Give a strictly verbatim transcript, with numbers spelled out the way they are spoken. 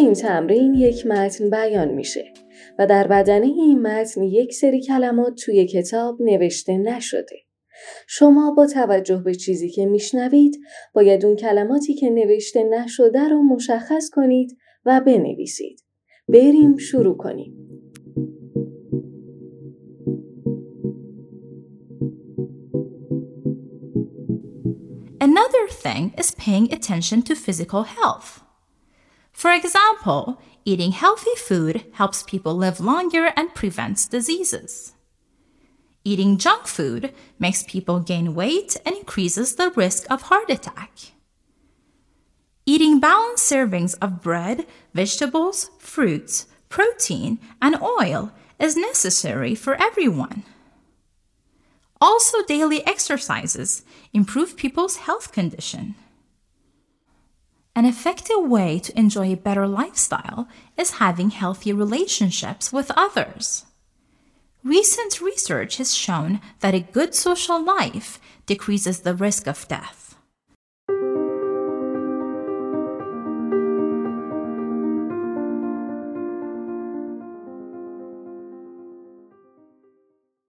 این تمرین یک متن بیان میشه و در بدنه این متن یک سری کلمات توی کتاب نوشته نشده. شما با توجه به چیزی که میشنوید باید اون کلماتی که نوشته نشده رو مشخص کنید و بنویسید. بریم شروع کنیم. Another thing is paying attention to physical health. For example, eating healthy food helps people live longer and prevents diseases. Eating junk food makes people gain weight and increases the risk of heart attack. Eating balanced servings of bread, vegetables, fruits, protein, and oil is necessary for everyone. Also, daily exercises improve people's health condition. An effective way to enjoy a better lifestyle is having healthy relationships with others. Recent research has shown that a good social life decreases the risk of death.